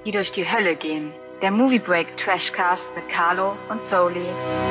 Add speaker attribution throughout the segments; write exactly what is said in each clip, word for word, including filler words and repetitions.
Speaker 1: die durch die Hölle gehen. Der Movie Break Trashcast mit Carlo und Soli.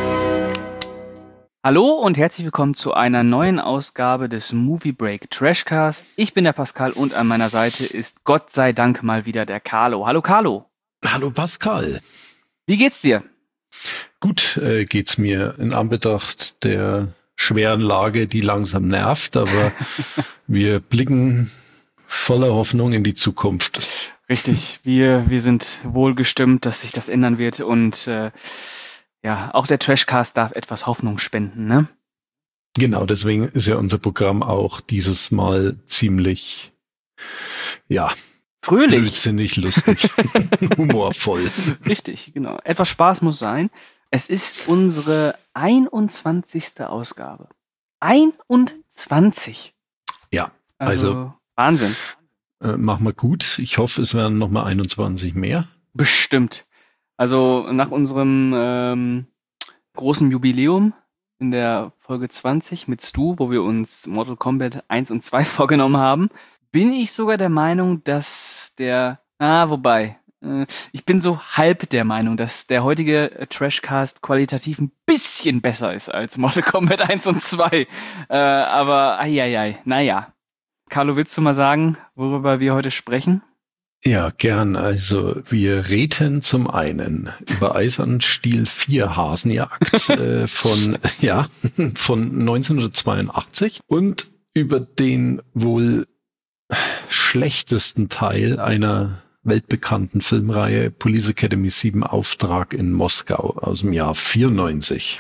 Speaker 2: Hallo und herzlich willkommen zu einer neuen Ausgabe des Movie Break Trashcast. Ich bin der Pascal und an meiner Seite ist Gott sei Dank mal wieder der Carlo. Hallo Carlo.
Speaker 3: Hallo Pascal.
Speaker 2: Wie geht's dir?
Speaker 3: Gut äh, geht's mir in Anbetracht der schweren Lage, die langsam nervt, aber wir blicken voller Hoffnung in die Zukunft.
Speaker 2: Richtig, wir, wir sind wohlgestimmt, dass sich das ändern wird und äh, ja, auch der Trashcast darf etwas Hoffnung spenden, ne?
Speaker 3: Genau, deswegen ist ja unser Programm auch dieses Mal ziemlich, ja,
Speaker 2: fröhlich,
Speaker 3: blödsinnig, lustig, humorvoll.
Speaker 2: Richtig, genau. Etwas Spaß muss sein. Es ist unsere einundzwanzigste Ausgabe. einundzwanzig.
Speaker 3: Ja,
Speaker 2: also,
Speaker 3: also
Speaker 2: Wahnsinn.
Speaker 3: Äh, machen wir gut. Ich hoffe, es werden nochmal einundzwanzig mehr.
Speaker 2: Bestimmt. Also nach unserem ähm, großen Jubiläum in der Folge zwanzig mit Stu, wo wir uns Mortal Kombat eins und zwei vorgenommen haben, bin ich sogar der Meinung, dass der, ah, wobei, äh, ich bin so halb der Meinung, dass der heutige äh, Trashcast qualitativ ein bisschen besser ist als Mortal Kombat eins und zwei. Äh, aber, eieiei, naja. Carlo, willst du mal sagen, worüber wir heute sprechen?
Speaker 3: Ja, gern. Also wir reden zum einen über Eisernstiel vier Hasenjagd äh, von ja von neunzehnhundertzweiundachtzig und über den wohl schlechtesten Teil einer weltbekannten Filmreihe Police Academy sieben Auftrag in Moskau aus dem Jahr vierundneunzig.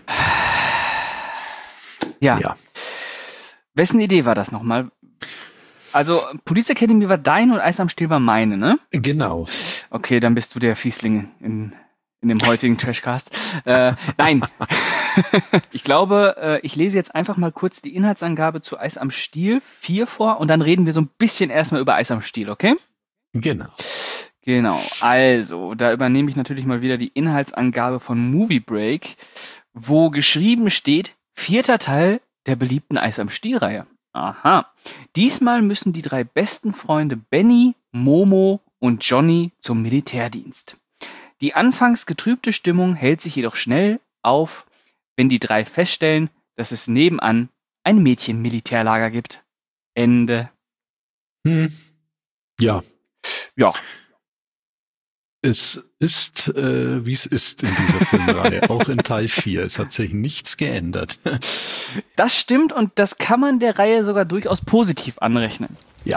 Speaker 2: Ja.
Speaker 3: ja.
Speaker 2: Wessen Idee war das nochmal? Also, Police Academy war dein und Eis am Stiel war meine, ne?
Speaker 3: Genau.
Speaker 2: Okay, dann bist du der Fiesling in, in dem heutigen Trashcast. Äh, nein. Ich glaube, äh, ich lese jetzt einfach mal kurz die Inhaltsangabe zu Eis am Stiel vier vor und dann reden wir so ein bisschen erstmal über Eis am Stiel, okay?
Speaker 3: Genau.
Speaker 2: Genau. Also, da übernehme ich natürlich mal wieder die Inhaltsangabe von Movie Break, wo geschrieben steht, vierter Teil der beliebten Eis am Stiel-Reihe. Aha. Diesmal müssen die drei besten Freunde Benny, Momo und Johnny zum Militärdienst. Die anfangs getrübte Stimmung hält sich jedoch schnell auf, wenn die drei feststellen, dass es nebenan ein Mädchen-Militärlager gibt. Ende.
Speaker 3: Hm. Ja.
Speaker 2: Ja.
Speaker 3: Es ist, äh, wie es ist in dieser Filmreihe, auch in Teil vier. Es hat sich nichts geändert.
Speaker 2: Das stimmt und das kann man der Reihe sogar durchaus positiv anrechnen.
Speaker 3: Ja.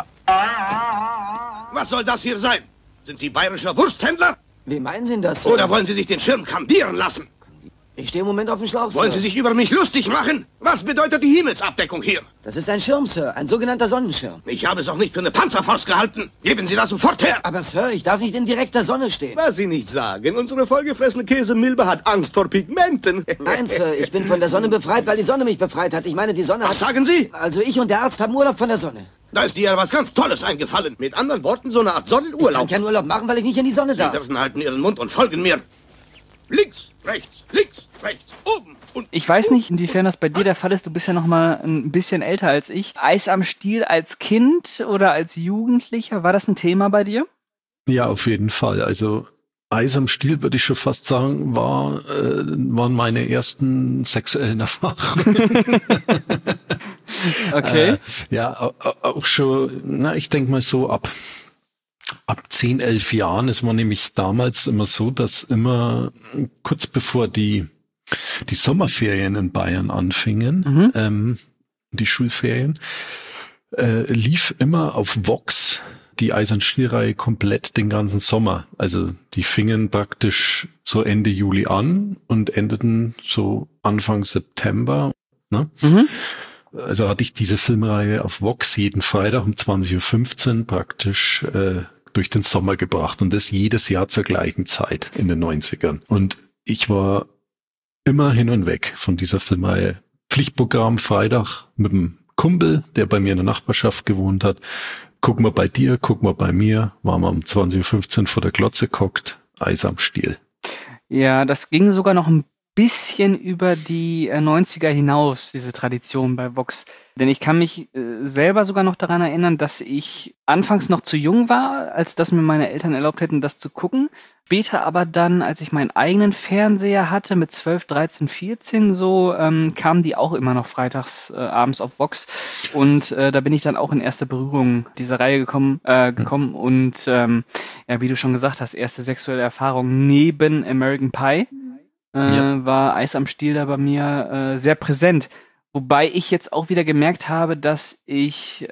Speaker 4: Was soll das hier sein? Sind Sie bayerischer Wursthändler?
Speaker 5: Wie meinen Sie das?
Speaker 4: Oder wollen Sie sich den Schirm kambieren lassen?
Speaker 5: Ich stehe im Moment auf dem Schlauch,
Speaker 4: Wollen
Speaker 5: Sir.
Speaker 4: Sie sich über mich lustig machen? Was bedeutet die Himmelsabdeckung hier?
Speaker 5: Das ist ein Schirm, Sir. Ein sogenannter Sonnenschirm.
Speaker 4: Ich habe es auch nicht für eine Panzerfaust gehalten. Geben Sie das sofort her.
Speaker 5: Aber, Sir, ich darf nicht in direkter Sonne stehen.
Speaker 4: Was Sie nicht sagen. Unsere vollgefressene Käsemilbe hat Angst vor Pigmenten.
Speaker 5: Nein, Sir, ich bin von der Sonne befreit, weil die Sonne mich befreit hat. Ich meine, die Sonne hat...
Speaker 4: Was sagen Sie?
Speaker 5: Also ich und der Arzt haben Urlaub von der Sonne.
Speaker 4: Da ist dir ja was ganz Tolles eingefallen. Mit anderen Worten, so eine Art
Speaker 5: Ich kann
Speaker 4: Sonnenurlaub.
Speaker 5: keinen Urlaub machen, weil ich nicht in die Sonne
Speaker 4: Sie
Speaker 5: darf.
Speaker 4: dürfen halten Ihren Mund und folgen mir. Links, rechts, links, rechts, oben und...
Speaker 2: Ich weiß nicht, inwiefern das bei dir der Fall ist. Du bist ja noch mal ein bisschen älter als ich. Eis am Stiel als Kind oder als Jugendlicher, war das ein Thema bei dir?
Speaker 3: Ja, auf jeden Fall. Also Eis am Stiel, würde ich schon fast sagen, war, äh, waren meine ersten sexuellen Erfahrungen.
Speaker 2: Okay.
Speaker 3: Äh, ja, auch schon, na, ich denke mal so ab ab zehn, elf Jahren. Es war nämlich damals immer so, dass immer kurz bevor die die Sommerferien in Bayern anfingen,
Speaker 2: Mhm.
Speaker 3: ähm, die Schulferien, äh, lief immer auf Vox die Eisern-Stiel-Reihe komplett den ganzen Sommer. Also die fingen praktisch so Ende Juli an und endeten so Anfang September. Ne?
Speaker 2: Mhm.
Speaker 3: Also hatte ich diese Filmreihe auf Vox jeden Freitag um zwanzig Uhr fünfzehn praktisch äh, durch den Sommer gebracht und das jedes Jahr zur gleichen Zeit in den neunzigern. Und ich war immer hin und weg von dieser Filmreihe. Pflichtprogramm Freitag mit dem Kumpel, der bei mir in der Nachbarschaft gewohnt hat. Guck mal bei dir, guck mal bei mir. Waren wir um zwanzig Uhr fünfzehn vor der Glotze gehockt. Eis am Stiel.
Speaker 2: Ja, das ging sogar noch ein bisschen über die äh, neunziger hinaus, diese Tradition bei Vox. Denn ich kann mich äh, selber sogar noch daran erinnern, dass ich anfangs noch zu jung war, als dass mir meine Eltern erlaubt hätten, das zu gucken. Später aber dann, als ich meinen eigenen Fernseher hatte, mit zwölf, dreizehn, vierzehn so, ähm, kamen die auch immer noch freitags äh, abends auf Vox. Und äh, da bin ich dann auch in erste Berührung dieser Reihe gekommen. Äh, gekommen. Und ähm, ja, wie du schon gesagt hast, erste sexuelle Erfahrung neben American Pie äh, ja. war Eis am Stiel da bei mir äh, sehr präsent. Wobei ich jetzt auch wieder gemerkt habe, dass ich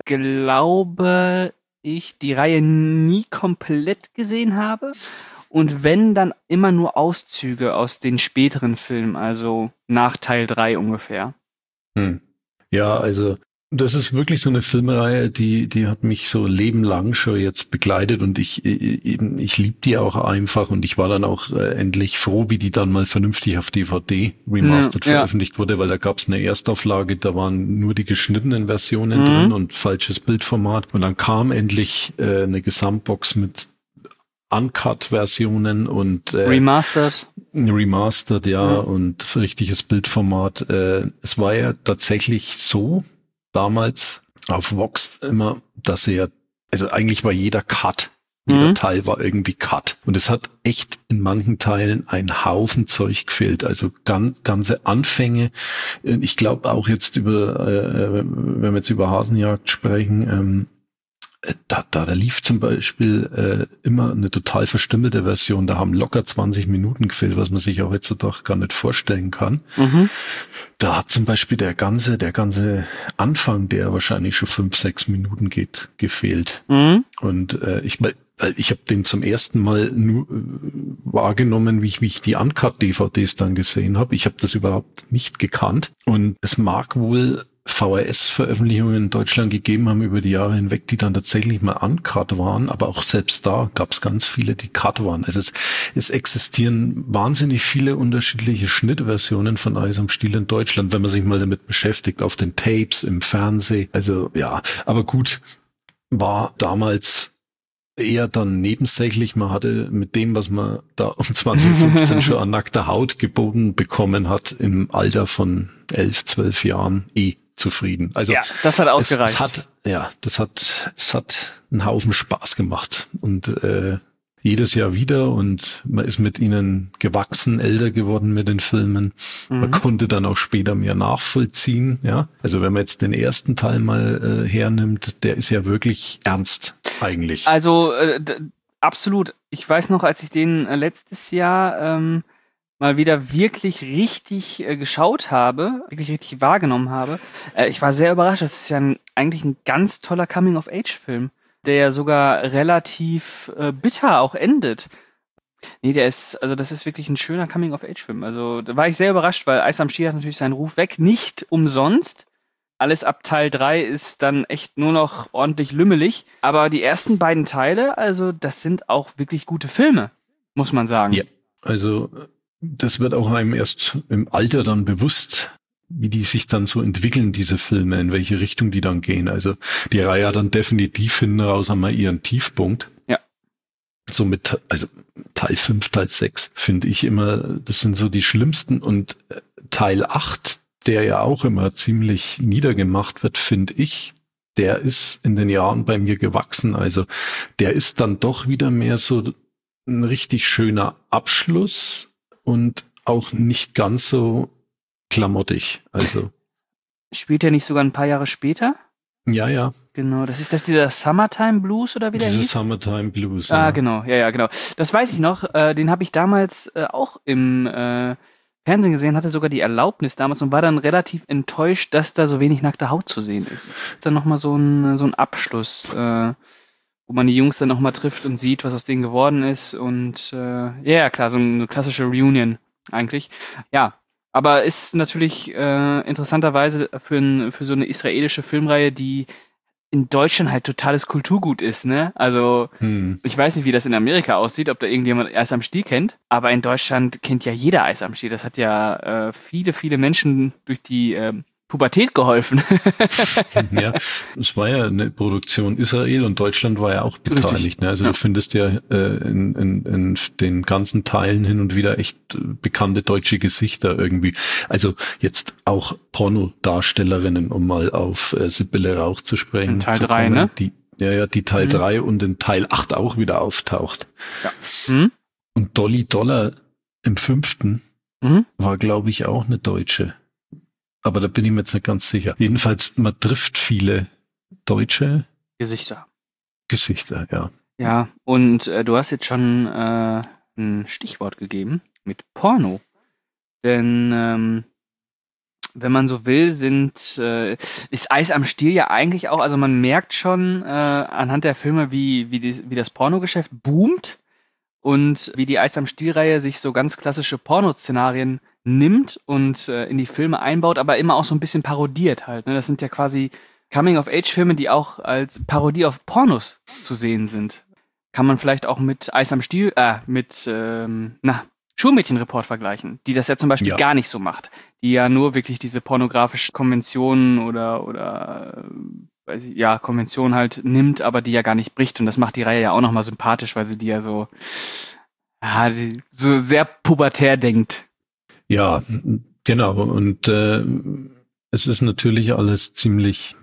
Speaker 2: glaube, ich die Reihe nie komplett gesehen habe. Und wenn, dann immer nur Auszüge aus den späteren Filmen, also nach Teil drei ungefähr.
Speaker 3: Hm. Ja, also das ist wirklich so eine Filmreihe, die die hat mich so lebenlang schon jetzt begleitet und ich ich, ich liebe die auch einfach und ich war dann auch äh, endlich froh, wie die dann mal vernünftig auf D V D remastered ja, veröffentlicht ja. wurde, weil da gab es eine Erstauflage, da waren nur die geschnittenen Versionen mhm. drin und falsches Bildformat und dann kam endlich äh, eine Gesamtbox mit Uncut-Versionen und äh,
Speaker 2: Remastered.
Speaker 3: Remastered, ja, ja, und richtiges Bildformat. Äh, es war ja tatsächlich so, damals auf Vox immer, dass er, also eigentlich war jeder Cut, jeder mhm. Teil war irgendwie Cut. Und es hat echt in manchen Teilen einen Haufen Zeug gefehlt. Also ganz, ganze Anfänge. Ich glaube auch jetzt über, äh, wenn wir jetzt über Hasenjagd sprechen, ähm, Da, da, da lief zum Beispiel äh, immer eine total verstümmelte Version. Da haben locker zwanzig Minuten gefehlt, was man sich auch heutzutage gar nicht vorstellen kann. Mhm. Da hat zum Beispiel der ganze, der ganze Anfang, der wahrscheinlich schon fünf, sechs Minuten geht, gefehlt. Mhm. Und äh, ich, ich habe den zum ersten Mal nur äh, wahrgenommen, wie ich, wie ich die Uncut-D V Ds dann gesehen habe. Ich habe das überhaupt nicht gekannt. Und es mag wohl V H S-Veröffentlichungen in Deutschland gegeben haben über die Jahre hinweg, die dann tatsächlich mal uncut waren, aber auch selbst da gab es ganz viele, die cut waren. Also es, es existieren wahnsinnig viele unterschiedliche Schnittversionen von Eis am Stiel in Deutschland, wenn man sich mal damit beschäftigt, auf den Tapes, im Fernsehen. Also ja, aber gut, war damals eher dann nebensächlich. Man hatte mit dem, was man da um zwanzig fünfzehn schon an nackter Haut geboten bekommen hat, im Alter von elf, zwölf Jahren eh zufrieden. Also
Speaker 2: ja, das hat ausgereicht.
Speaker 3: Es, es hat, ja, das hat, es hat einen Haufen Spaß gemacht und äh, jedes Jahr wieder und man ist mit ihnen gewachsen, älter geworden mit den Filmen. Mhm. Man konnte dann auch später mehr nachvollziehen. Ja, also wenn man jetzt den ersten Teil mal äh, hernimmt, der ist ja wirklich ernst eigentlich.
Speaker 2: Also äh, d- absolut. Ich weiß noch, als ich den äh, letztes Jahr ähm, mal wieder wirklich richtig äh, geschaut habe, wirklich richtig wahrgenommen habe. Äh, ich war sehr überrascht. Das ist ja ein, eigentlich ein ganz toller Coming-of-Age-Film, der ja sogar relativ äh, bitter auch endet. Nee, der ist, also das ist wirklich ein schöner Coming-of-Age-Film. Also da war ich sehr überrascht, weil Eis am Stiel hat natürlich seinen Ruf weg. Nicht umsonst. Alles ab Teil drei ist dann echt nur noch ordentlich lümmelig. Aber die ersten beiden Teile, also das sind auch wirklich gute Filme, muss man sagen.
Speaker 3: Ja, also das wird auch einem erst im Alter dann bewusst, wie die sich dann so entwickeln, diese Filme, in welche Richtung die dann gehen. Also die Reihe hat dann definitiv hinten raus einmal ihren Tiefpunkt.
Speaker 2: Ja.
Speaker 3: So mit, also Teil fünf, Teil sechs finde ich immer, das sind so die schlimmsten und Teil acht, der ja auch immer ziemlich niedergemacht wird, finde ich, der ist in den Jahren bei mir gewachsen. Also der ist dann doch wieder mehr so ein richtig schöner Abschluss und auch nicht ganz so klamottig. Also
Speaker 2: spielt er nicht sogar ein paar Jahre später?
Speaker 3: Ja, ja.
Speaker 2: Genau, das ist das dieser Summertime Blues oder wie der
Speaker 3: Diese
Speaker 2: hieß?
Speaker 3: Summertime Blues.
Speaker 2: Ah,
Speaker 3: ja.
Speaker 2: genau, ja, ja, genau. Das weiß ich noch. Äh, den habe ich damals äh, auch im äh, Fernsehen gesehen, hatte sogar die Erlaubnis damals und war dann relativ enttäuscht, dass da so wenig nackte Haut zu sehen ist. Dann nochmal so ein, so ein Abschluss, äh, wo man die Jungs dann nochmal trifft und sieht, was aus denen geworden ist. Und äh, ja, ja, klar, so eine klassische Reunion eigentlich. Ja, aber ist natürlich äh, interessanterweise für, ein, für so eine israelische Filmreihe, die in Deutschland halt totales Kulturgut ist, ne? Also, hm. ich weiß nicht, wie das in Amerika aussieht, ob da irgendjemand Eis am Stiel kennt, aber in Deutschland kennt ja jeder Eis am Stiel. Das hat ja äh, viele, viele Menschen durch die äh, Pubertät geholfen.
Speaker 3: Ja, es war ja eine Produktion Israel und Deutschland war ja auch beteiligt. Ne? Also ja. Du findest ja äh, in, in, in den ganzen Teilen hin und wieder echt bekannte deutsche Gesichter irgendwie. Also jetzt auch Pornodarstellerinnen, um mal auf äh, Sibylle Rauch zu sprechen.
Speaker 2: In Teil drei, ne?
Speaker 3: Die, ja, ja, die Teil drei mhm. und in Teil acht auch wieder auftaucht.
Speaker 2: Ja. Mhm.
Speaker 3: Und Dolly Dollar im fünften mhm. war, glaube ich, auch eine Deutsche. Aber da bin ich mir jetzt nicht ganz sicher. Jedenfalls, man trifft viele deutsche
Speaker 2: Gesichter.
Speaker 3: Gesichter, ja.
Speaker 2: Ja, und äh, du hast jetzt schon äh, ein Stichwort gegeben mit Porno. Denn ähm, wenn man so will, sind äh, ist Eis am Stiel ja eigentlich auch, also man merkt schon äh, anhand der Filme, wie, wie, die, wie das Pornogeschäft boomt und wie die Eis am Stiel-Reihe sich so ganz klassische Pornoszenarien nimmt und äh, in die Filme einbaut, aber immer auch so ein bisschen parodiert halt. Ne? Das sind ja quasi Coming-of-Age-Filme, die auch als Parodie auf Pornos zu sehen sind. Kann man vielleicht auch mit Eis am Stiel, äh, mit, ähm, na, Schulmädchenreport vergleichen, die das ja zum Beispiel ja. gar nicht so macht. Die ja nur wirklich diese pornografischen Konventionen oder, oder äh, weiß ich, ja, Konventionen halt nimmt, aber die ja gar nicht bricht. Und das macht die Reihe ja auch nochmal sympathisch, weil sie die ja so, ja, die so sehr pubertär denkt.
Speaker 3: Ja, genau. Und äh, es ist natürlich alles ziemlich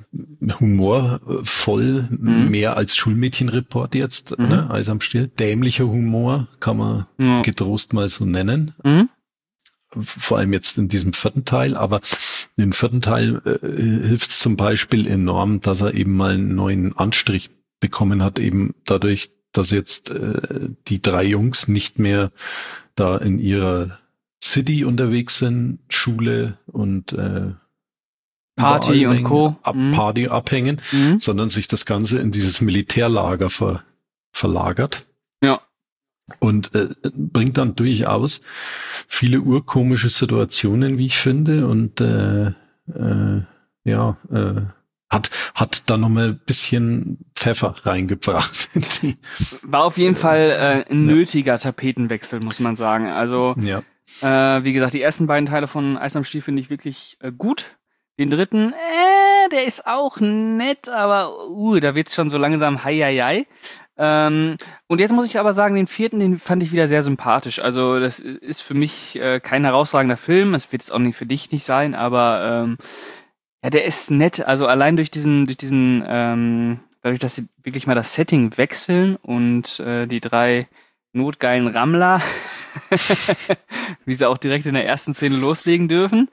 Speaker 3: humorvoll, mhm. mehr als Schulmädchenreport jetzt, mhm. ne? Eis am Stiel. Dämlicher Humor kann man mhm. getrost mal so nennen. Mhm. Vor allem jetzt in diesem vierten Teil. Aber im vierten Teil äh, hilft es zum Beispiel enorm, dass er eben mal einen neuen Anstrich bekommen hat, eben dadurch, dass jetzt äh, die drei Jungs nicht mehr da in ihrer City unterwegs sind, Schule und äh,
Speaker 2: Party und Co.
Speaker 3: Ab, mhm. Party abhängen, mhm. sondern sich das Ganze in dieses Militärlager ver, verlagert.
Speaker 2: Ja.
Speaker 3: Und äh, bringt dann durchaus viele urkomische Situationen, wie ich finde, und äh, äh, ja, äh, hat hat da nochmal ein bisschen Pfeffer reingebracht.
Speaker 2: War auf jeden Fall äh, ein nötiger ja. Tapetenwechsel, muss man sagen. Also
Speaker 3: ja.
Speaker 2: Äh, wie gesagt, die ersten beiden Teile von Eis am Stiel finde ich wirklich äh, gut. Den dritten, äh, der ist auch nett, aber uh, da wird's schon so langsam hei, hei, hei. Ähm, und jetzt muss ich aber sagen, den vierten, den fand ich wieder sehr sympathisch. Also das ist für mich äh, kein herausragender Film. Es wird es auch nicht für dich nicht sein, aber ähm, ja, der ist nett. Also allein durch diesen, durch diesen, ähm, dadurch, dass sie wirklich mal das Setting wechseln und äh, die drei notgeilen Rammler wie sie auch direkt in der ersten Szene loslegen dürfen,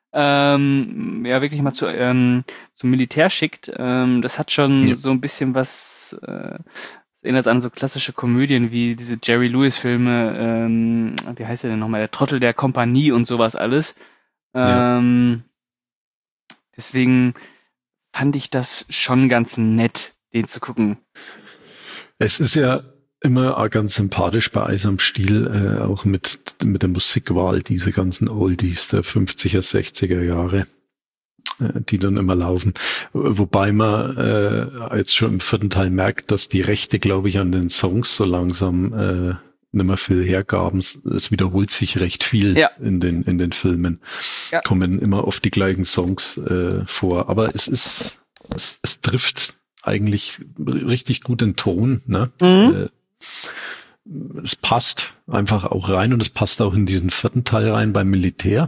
Speaker 2: ähm, ja, wirklich mal zu, ähm, zum Militär schickt. Ähm, das hat schon ja. so ein bisschen was, äh, das erinnert an so klassische Komödien wie diese Jerry Lewis-Filme, ähm, wie heißt der denn nochmal, der Trottel der Kompanie und sowas alles. Ähm, ja. Deswegen fand ich das schon ganz nett, den zu gucken.
Speaker 3: Es ist ja immer auch ganz sympathisch bei Eis am Stiel, äh, auch mit, mit der Musikwahl, diese ganzen Oldies der fünfziger, sechziger Jahre, äh, die dann immer laufen. Wobei man äh, jetzt schon im vierten Teil merkt, dass die Rechte, glaube ich, an den Songs so langsam äh, nicht mehr viel hergaben. Es wiederholt sich recht viel ja. in den in den Filmen. Ja. Kommen immer oft die gleichen Songs äh, vor. Aber es ist, es, es trifft eigentlich richtig gut den Ton, ne? Mhm. Äh, es passt einfach auch rein und es passt auch in diesen vierten Teil rein beim Militär.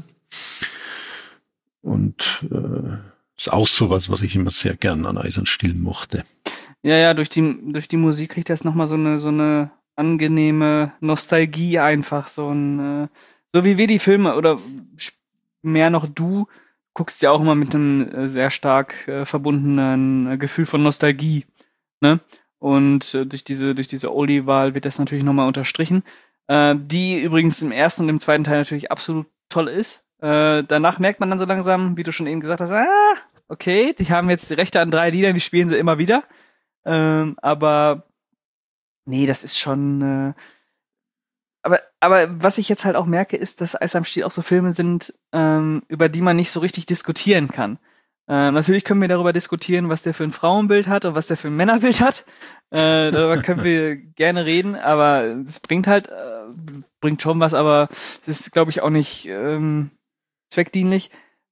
Speaker 3: Und äh, ist auch sowas, was ich immer sehr gern an Eis und Stiel mochte.
Speaker 2: Ja, ja, durch die, durch die Musik kriegt das nochmal so eine, so eine angenehme Nostalgie einfach, so ein, äh, so wie wir die Filme oder mehr noch du guckst ja auch immer mit einem äh, sehr stark äh, verbundenen äh, Gefühl von Nostalgie, ne? Und äh, durch diese durch diese Oldie-Wahl wird das natürlich nochmal unterstrichen, äh, die übrigens im ersten und im zweiten Teil natürlich absolut toll ist. Äh, danach merkt man dann so langsam, wie du schon eben gesagt hast, ah, okay, die haben jetzt die Rechte an drei Liedern, die spielen sie immer wieder. Ähm, aber nee, das ist schon... Äh, aber, aber was ich jetzt halt auch merke, ist, dass Eis am Stiel auch so Filme sind, ähm, über die man nicht so richtig diskutieren kann. Äh, natürlich können wir darüber diskutieren, was der für ein Frauenbild hat und was der für ein Männerbild hat. Äh, darüber können wir gerne reden, aber es bringt halt, äh, bringt schon was, aber es ist, glaube ich, auch nicht ähm, zweckdienlich.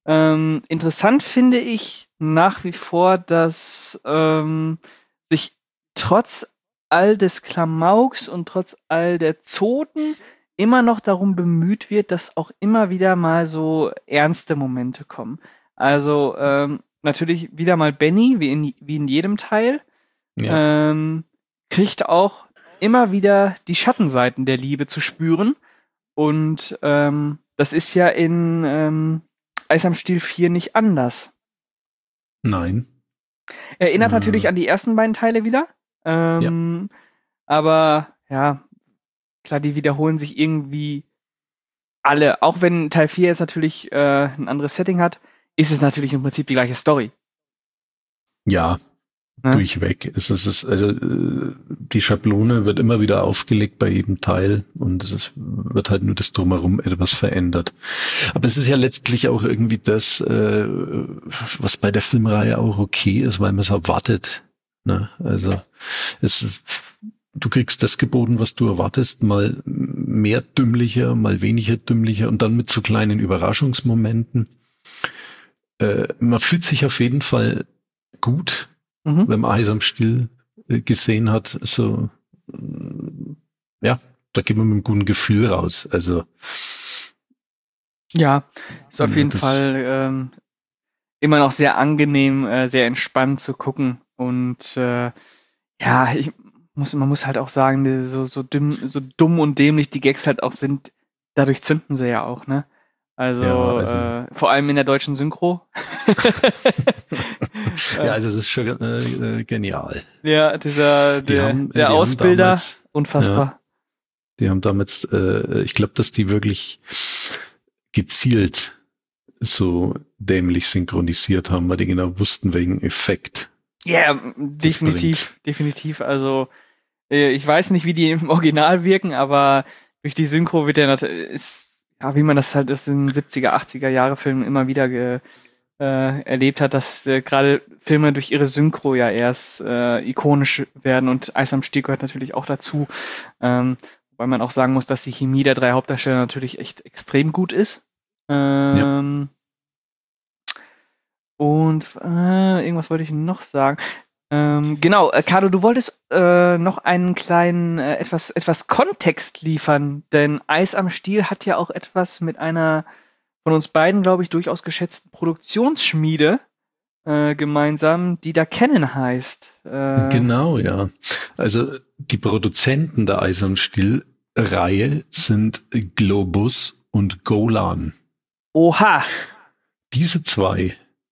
Speaker 2: Ähm, interessant finde ich nach wie vor, dass ähm, sich trotz all des Klamauks und trotz all der Zoten immer noch darum bemüht wird, dass auch immer wieder mal so ernste Momente kommen. Also ähm, natürlich wieder mal Benny, wie in, wie in jedem Teil,
Speaker 3: Ja.
Speaker 2: ähm, kriegt auch immer wieder die Schattenseiten der Liebe zu spüren. Und ähm, das ist ja in ähm, Eis am Stiel vier nicht anders.
Speaker 3: Nein.
Speaker 2: Erinnert
Speaker 3: Äh.
Speaker 2: natürlich an die ersten beiden Teile wieder. Ähm, aber ja, klar, die wiederholen sich irgendwie alle. Auch wenn Teil vier jetzt natürlich äh, ein anderes Setting hat, ist es natürlich im Prinzip die gleiche Story.
Speaker 3: Ja,
Speaker 2: Ne?
Speaker 3: durchweg. Es ist, es ist, also äh, die Schablone wird immer wieder aufgelegt bei jedem Teil und es wird halt nur das Drumherum etwas verändert. Aber es ist ja letztlich auch irgendwie das, äh, was bei der Filmreihe auch okay ist, weil man es erwartet. Ne? Also es, du kriegst das geboten, was du erwartest, mal mehr dümmlicher, mal weniger dümmlicher und dann mit so kleinen Überraschungsmomenten. Äh, man fühlt sich auf jeden Fall gut,
Speaker 2: Mhm.
Speaker 3: wenn man Eis am Stiel äh, gesehen hat. So, äh, ja, da geht man mit einem guten Gefühl raus. Also
Speaker 2: Ja, ist auf
Speaker 3: Ja,
Speaker 2: jeden
Speaker 3: das-
Speaker 2: Fall ähm, immer noch sehr angenehm, äh, sehr entspannt zu gucken. Und äh, ja, ich muss, man muss halt auch sagen, die- so, so, dumm, so dumm und dämlich die Gags halt auch sind, dadurch zünden sie ja auch, ne? Also,
Speaker 3: Ja, also-
Speaker 2: äh, vor allem in der deutschen Synchro.
Speaker 3: ja, also es ist schon äh, äh, genial.
Speaker 2: Ja, dieser,
Speaker 3: Die
Speaker 2: der,
Speaker 3: haben-
Speaker 2: der
Speaker 3: die haben
Speaker 2: Ausbilder,
Speaker 3: damals-
Speaker 2: unfassbar.
Speaker 3: Die haben damals, äh, ich glaube, dass die wirklich gezielt so dämlich synchronisiert haben, weil die genau wussten, welchen Effekt.
Speaker 2: Ja, definitiv, definitiv. Also, äh, ich weiß nicht, wie die im Original wirken, aber durch die Synchro wird der nat- ist, ja, wie man das halt aus den siebziger, achtziger Jahre Filmen immer wieder ge, äh, erlebt hat, dass äh, gerade Filme durch ihre Synchro ja erst äh, ikonisch werden und Eis am Stiel gehört natürlich auch dazu. Ähm, wobei man auch sagen muss, dass die Chemie der drei Hauptdarsteller natürlich echt extrem gut ist. Ähm, Und äh, irgendwas wollte ich noch sagen. Ähm, genau, äh, Carlo, du wolltest äh, noch einen kleinen, äh, etwas, etwas Kontext liefern, denn Eis am Stiel hat ja auch etwas mit einer von uns beiden, glaube ich, durchaus geschätzten Produktionsschmiede äh, gemeinsam, die da Canon heißt. Äh,
Speaker 3: Genau, ja. Also die Produzenten der Eis am Stiel-Reihe sind Globus und Golan.
Speaker 2: Oha!
Speaker 3: Diese zwei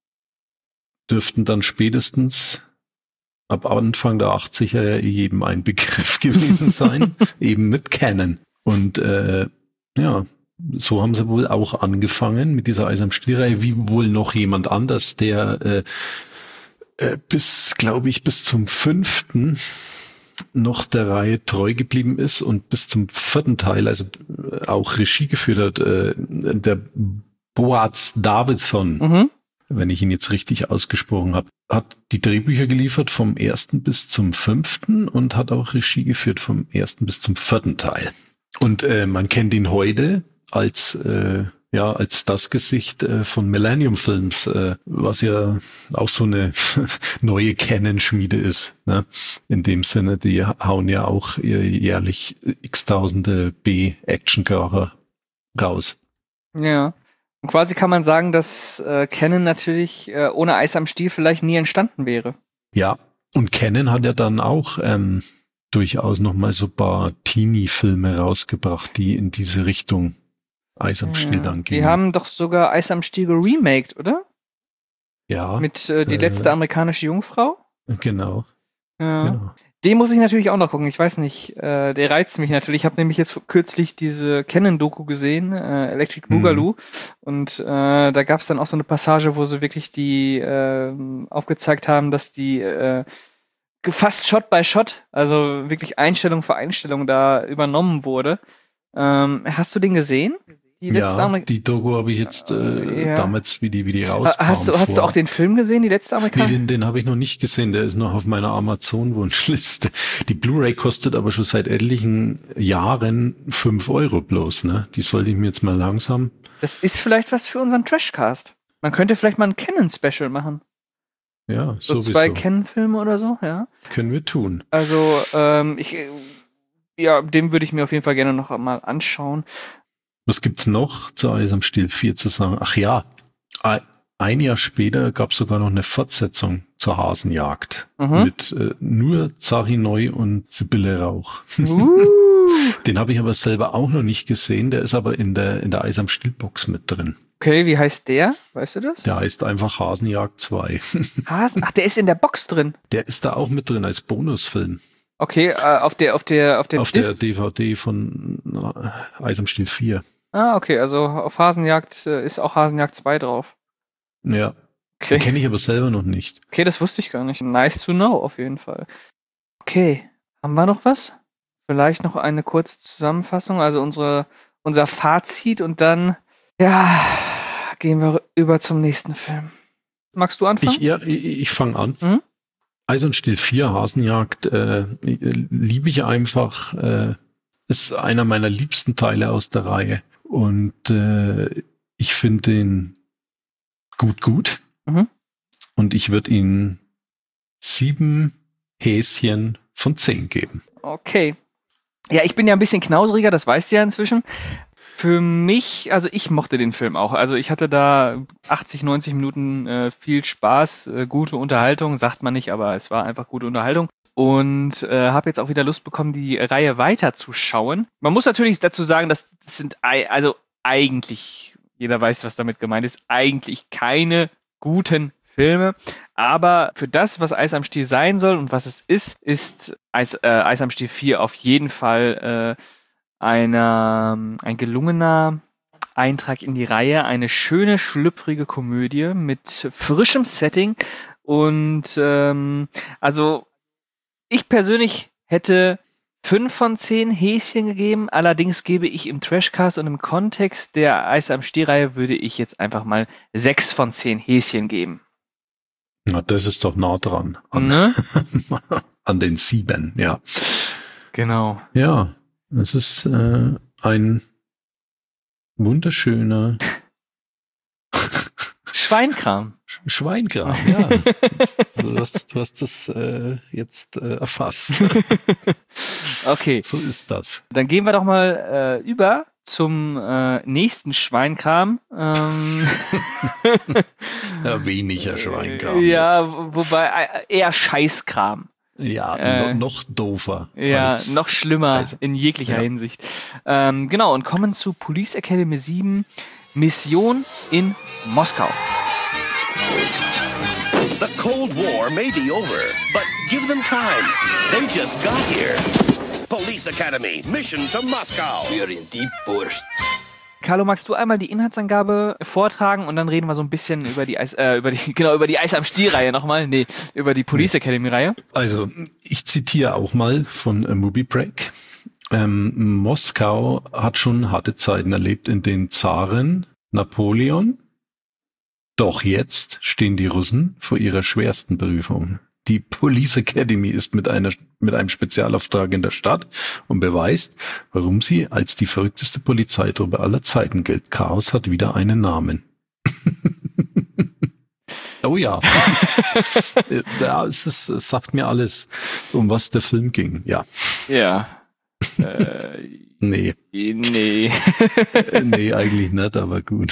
Speaker 3: dürften dann spätestens ab Anfang der achtziger jedem ein Begriff gewesen sein, eben mit Canon. Und äh, ja, so haben sie wohl auch angefangen mit dieser Eis am Stiel-Reihe, wie wohl noch jemand anders, der äh, äh, bis, glaube ich, bis zum fünften noch der Reihe treu geblieben ist und bis zum vierten Teil, also äh, auch Regie geführt hat, äh, der Boaz Davidson,
Speaker 2: Mhm.
Speaker 3: wenn ich ihn jetzt richtig ausgesprochen habe, hat die Drehbücher geliefert vom ersten bis zum fünften und hat auch Regie geführt vom ersten bis zum vierten Teil. Und äh, man kennt ihn heute als äh, ja als das Gesicht äh, von Millennium Films, äh, was ja auch so eine neue Canon-Schmiede ist. Ne? In dem Sinne, die hauen ja auch jährlich x-tausende B-Action-Kracher raus.
Speaker 2: Ja. Und quasi kann man sagen, dass äh, Canon natürlich äh, ohne Eis am Stiel vielleicht nie entstanden wäre.
Speaker 3: Ja, und Canon hat ja dann auch ähm, durchaus noch mal so ein paar Teenie-Filme rausgebracht, die in diese Richtung Eis am Stiel dann gingen.
Speaker 2: Die haben doch sogar Eis am Stiel geremaked, oder?
Speaker 3: ja,
Speaker 2: Mit äh, Die
Speaker 3: äh,
Speaker 2: letzte amerikanische Jungfrau.
Speaker 3: genau,
Speaker 2: Ja.
Speaker 3: genau.
Speaker 2: Den muss ich natürlich auch noch gucken. Ich weiß nicht, äh, der reizt mich natürlich. Ich habe nämlich jetzt kürzlich diese Canon-Doku gesehen, äh, Electric Boogaloo.
Speaker 3: Mhm.
Speaker 2: Und äh, da gab es dann auch so eine Passage, wo sie wirklich die äh, aufgezeigt haben, dass die äh, fast Shot by Shot, also wirklich Einstellung für Einstellung da übernommen wurde. Ähm, hast du den gesehen? Die letzte
Speaker 3: Ja,
Speaker 2: Amerik-
Speaker 3: die Doku habe ich jetzt äh,
Speaker 2: Ja.
Speaker 3: damals, wie die, wie die rauskam.
Speaker 2: hast, du, hast du
Speaker 3: vor-
Speaker 2: auch den Film gesehen, die letzte
Speaker 3: Nee,
Speaker 2: Amerikanische?
Speaker 3: den, den habe ich noch nicht gesehen. Der ist noch auf meiner Amazon-Wunschliste. Die Blu-ray kostet aber schon seit etlichen Jahren fünf Euro bloß. Ne? Die sollte ich mir jetzt mal langsam.
Speaker 2: Das ist vielleicht was für unseren Trashcast. Man könnte vielleicht mal ein Canon-Special machen.
Speaker 3: Ja,
Speaker 2: So
Speaker 3: sowieso.
Speaker 2: zwei Canon-Filme oder so, ja.
Speaker 3: Können wir tun.
Speaker 2: Also, ähm, ich, ja, den würde ich mir auf jeden Fall gerne noch mal anschauen.
Speaker 3: Was gibt's noch zu Eis am Stiel vier zu sagen? Ach ja, ein Jahr später gab es sogar noch eine Fortsetzung zur Hasenjagd.
Speaker 2: Mhm.
Speaker 3: Mit äh, nur Zari Neu und Sibylle Rauch.
Speaker 2: Uh.
Speaker 3: Den habe ich aber selber auch noch nicht gesehen. Der ist aber in der, in der Eis am Stiel-Box mit drin.
Speaker 2: Okay, wie heißt der? Weißt du das?
Speaker 3: Der heißt einfach Hasenjagd zwei.
Speaker 2: Hasen? Ach, der ist in der Box drin.
Speaker 3: Der ist da auch mit drin als Bonusfilm.
Speaker 2: Okay, äh, auf der, auf der, auf der,
Speaker 3: Auf
Speaker 2: Dis-
Speaker 3: der D V D von äh, Eis am Stiel vier.
Speaker 2: Ah, okay, also auf Hasenjagd äh, ist auch Hasenjagd zwei drauf.
Speaker 3: Ja,
Speaker 2: Okay.
Speaker 3: den kenne ich aber selber noch nicht.
Speaker 2: Okay, das wusste ich gar nicht. Nice to know, auf jeden Fall. Okay, haben wir noch was? Vielleicht noch eine kurze Zusammenfassung, also unsere, unser Fazit und dann, ja, gehen wir über zum nächsten Film. Magst du anfangen?
Speaker 3: Ich, ja, ich, ich fange an.
Speaker 2: Mhm.
Speaker 3: Eis und Stiel vier, Hasenjagd, äh, liebe ich einfach. Äh, ist einer meiner liebsten Teile aus der Reihe. Und äh, ich finde den gut, gut.
Speaker 2: Mhm.
Speaker 3: Und ich würde ihn sieben Häschen von zehn geben.
Speaker 2: Okay. Ja, ich bin ja ein bisschen knauseriger, das weißt du ja inzwischen. Für mich, also ich mochte den Film auch. Also ich hatte da achtzig, neunzig Minuten äh, viel Spaß, äh, gute Unterhaltung, sagt man nicht, aber es war einfach gute Unterhaltung. Und äh, habe jetzt auch wieder Lust bekommen, die Reihe weiterzuschauen. Man muss natürlich dazu sagen, dass das sind ei- also eigentlich, jeder weiß, was damit gemeint ist, eigentlich keine guten Filme. Aber für das, was Eis am Stiel sein soll und was es ist, ist Eis, äh, Eis am Stiel vier auf jeden Fall äh, einer, ein gelungener Eintrag in die Reihe. Eine schöne, schlüpfrige Komödie mit frischem Setting. Und ähm, also ich persönlich hätte fünf von zehn Häschen gegeben. Allerdings gebe ich im Trashcast und im Kontext der Eis am Stiel-Reihe würde ich jetzt einfach mal sechs von zehn Häschen geben.
Speaker 3: Na, das ist doch nah dran. An,
Speaker 2: Ne?
Speaker 3: an den sieben, ja.
Speaker 2: Genau.
Speaker 3: Ja, es ist äh, ein wunderschöner
Speaker 2: Schweinkram.
Speaker 3: Sch- Schweinkram, ja. du, hast, du hast das äh, jetzt äh, erfasst.
Speaker 2: Okay,
Speaker 3: So ist das.
Speaker 2: dann gehen wir doch mal äh, über zum äh, nächsten Schweinkram. Ähm,
Speaker 3: Ja, weniger Schweinkram.
Speaker 2: ja,
Speaker 3: jetzt.
Speaker 2: wo- wobei äh, eher Scheißkram.
Speaker 3: Ja,
Speaker 2: äh,
Speaker 3: no, noch doofer.
Speaker 2: Ja,
Speaker 3: als-
Speaker 2: noch schlimmer
Speaker 3: als-
Speaker 2: in jeglicher
Speaker 3: ja.
Speaker 2: Hinsicht. Ähm, genau, und kommen zu Police Academy sieben, Mission in Moskau.
Speaker 6: The Cold War may be over, but give them time. They just got here. Police Academy, mission to Moscow.
Speaker 5: Für in die Wurst.
Speaker 2: Carlo, magst du einmal die Inhaltsangabe vortragen und dann reden wir so ein bisschen über die Eis, äh, über die, genau, über die Eis am Stiel-Reihe nochmal? Nee, über die Police Academy-Reihe.
Speaker 3: Also, ich zitiere auch mal von äh, Movie Break. Ähm, Moskau hat schon harte Zeiten erlebt, in denen Zaren, Napoleon, doch jetzt stehen die Russen vor ihrer schwersten Prüfung. Die Police Academy ist mit einer, mit einem Spezialauftrag in der Stadt und beweist, warum sie als die verrückteste Polizeitruppe aller Zeiten gilt. Chaos hat wieder einen Namen. Oh ja. Da ist es, es sagt mir alles, um was der Film ging. Ja.
Speaker 2: Ja. äh,
Speaker 3: Nee.
Speaker 2: nee.
Speaker 3: Äh, nee, eigentlich nicht, aber gut.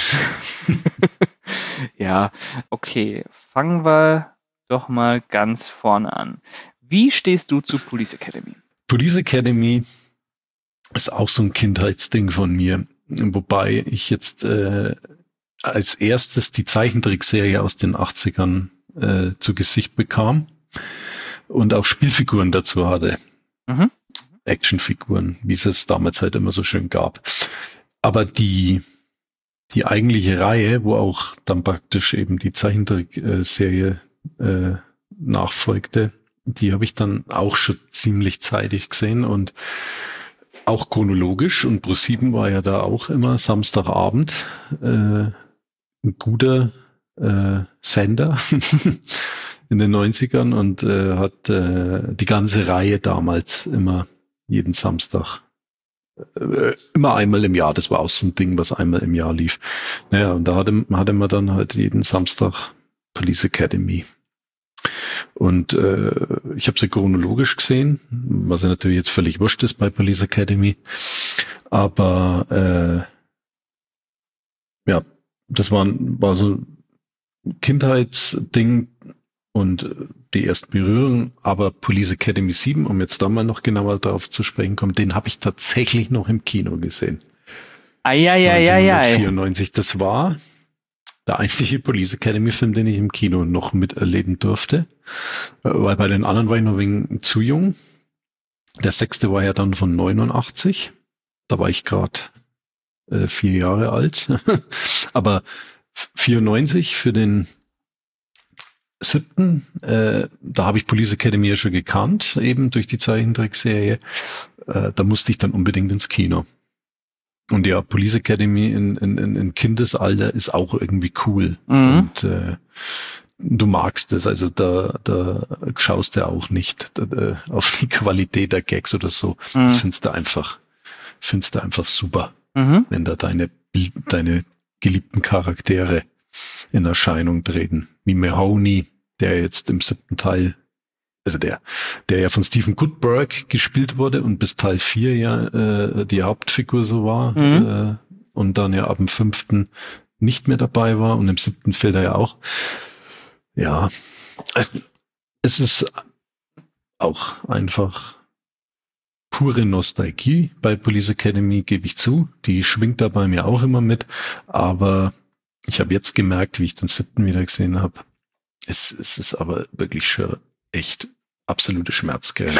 Speaker 2: Ja, okay. Fangen wir doch mal ganz vorne an. Wie stehst du zu Police Academy?
Speaker 3: Police Academy ist auch so ein Kindheitsding von mir, wobei ich jetzt äh, als erstes die Zeichentrickserie aus den achtzigern äh, zu Gesicht bekam und auch Spielfiguren dazu hatte.
Speaker 2: Mhm.
Speaker 3: Actionfiguren, wie es es damals halt immer so schön gab. Aber die die eigentliche Reihe, wo auch dann praktisch eben die Zeichentrickserie äh, nachfolgte, die habe ich dann auch schon ziemlich zeitig gesehen und auch chronologisch. Und ProSieben war ja da auch immer Samstagabend äh, ein guter äh, Sender in den neunzigern und äh, hat äh, die ganze Reihe damals immer jeden Samstag äh, immer einmal im Jahr. Das war auch so ein Ding, was einmal im Jahr lief. Naja, und da hatte, hatte man dann halt jeden Samstag Police Academy. Und äh, ich habe sie chronologisch gesehen, was ja natürlich jetzt völlig wurscht ist bei Police Academy. Aber äh, ja, das war, war so ein Kindheitsding und die ersten Berührungen. Aber Police Academy sieben, um jetzt da mal noch genauer darauf zu sprechen kommen, den habe ich tatsächlich noch im Kino gesehen.
Speaker 2: Eieieiei.
Speaker 3: neunzehnhundertvierundneunzig. Das war der einzige Police Academy-Film, den ich im Kino noch miterleben durfte. Weil bei den anderen war ich noch wegen zu jung. Der sechste war ja dann von neunundachtzig. Da war ich gerade äh, vier Jahre alt. Aber vierundneunzig für den siebten, äh, da habe ich Police Academy ja schon gekannt, eben durch die Zeichentrickserie. Äh, da musste ich dann unbedingt ins Kino. Und ja, Police Academy in, in, in Kindesalter ist auch irgendwie cool. Mhm. Und äh, du magst es, also da, da schaust du auch nicht da, auf die Qualität der Gags oder so. Mhm. Das findest du einfach, findest du einfach super, mhm. wenn da deine, deine geliebten Charaktere in Erscheinung treten. Wie Mahoney, der jetzt im siebten Teil, also der, der ja von Stephen Goldberg gespielt wurde und bis Teil vier ja äh, die Hauptfigur so war, mhm. äh, und dann ja ab dem fünften nicht mehr dabei war und im siebten fällt er ja auch. Ja, es ist auch einfach pure Nostalgie bei Police Academy, gebe ich zu. Die schwingt da bei mir auch immer mit, aber ich habe jetzt gemerkt, wie ich den siebten wieder gesehen habe, es, es ist aber wirklich schon echt absolute Schmerzgrenze.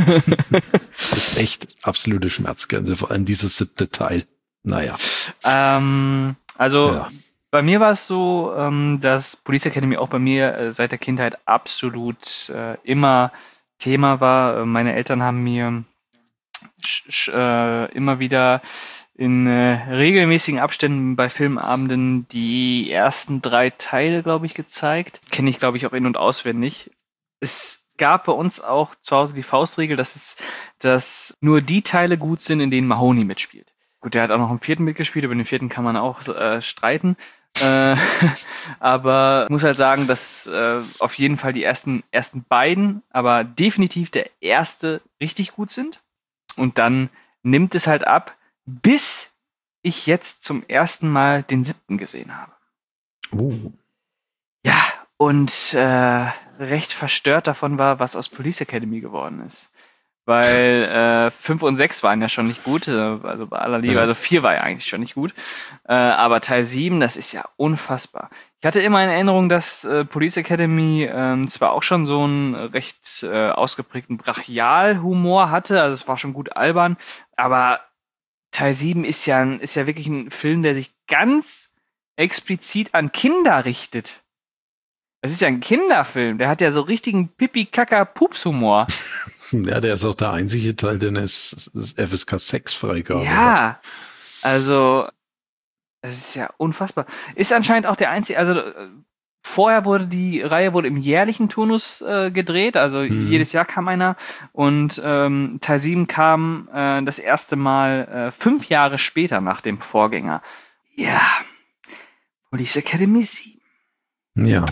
Speaker 3: Es ist echt absolute Schmerzgrenze, vor allem dieses siebte Teil. Naja.
Speaker 2: Ähm, also
Speaker 3: ja.
Speaker 2: Bei mir war es so, ähm, dass Police Academy auch bei mir äh, seit der Kindheit absolut äh, immer Thema war. Äh, meine Eltern haben mir sch- sch- äh, immer wieder in äh, regelmäßigen Abständen bei Filmabenden die ersten drei Teile, glaube ich, gezeigt. Kenne ich, glaube ich, auch in- und auswendig. Es gab bei uns auch zu Hause die Faustregel, dass es, dass nur die Teile gut sind, in denen Mahoney mitspielt. Gut, der hat auch noch im vierten mitgespielt, über den vierten kann man auch äh, streiten. äh, aber ich muss halt sagen, dass äh, auf jeden Fall die ersten, ersten beiden, aber definitiv der erste richtig gut sind. Und dann nimmt es halt ab, bis ich jetzt zum ersten Mal den siebten gesehen habe.
Speaker 3: Oh.
Speaker 2: Ja, und äh, recht verstört davon war, was aus Police Academy geworden ist. Weil äh, fünf und sechs waren ja schon nicht gut, also bei aller Liebe, also vier war ja eigentlich schon nicht gut. Äh, aber Teil sieben, das ist ja unfassbar. Ich hatte immer in Erinnerung, dass äh, Police Academy äh, zwar auch schon so einen recht äh, ausgeprägten Brachial-Humor hatte, also es war schon gut albern, aber Teil sieben ist ja, ist ja wirklich ein Film, der sich ganz explizit an Kinder richtet. Das ist ja ein Kinderfilm, der hat ja so richtigen Pipi-Kaka-Pups-Humor.
Speaker 3: Ja, der ist auch der einzige Teil, den es F S K sechs Freigabe
Speaker 2: ja,
Speaker 3: hat.
Speaker 2: Also, das ist ja unfassbar. Ist anscheinend auch der einzige, also vorher wurde die Reihe wurde im jährlichen Turnus äh, gedreht, also hm. jedes Jahr kam einer und ähm, Teil sieben kam äh, das erste Mal äh, fünf Jahre später nach dem Vorgänger. Ja, Police Academy sieben.
Speaker 3: Ja.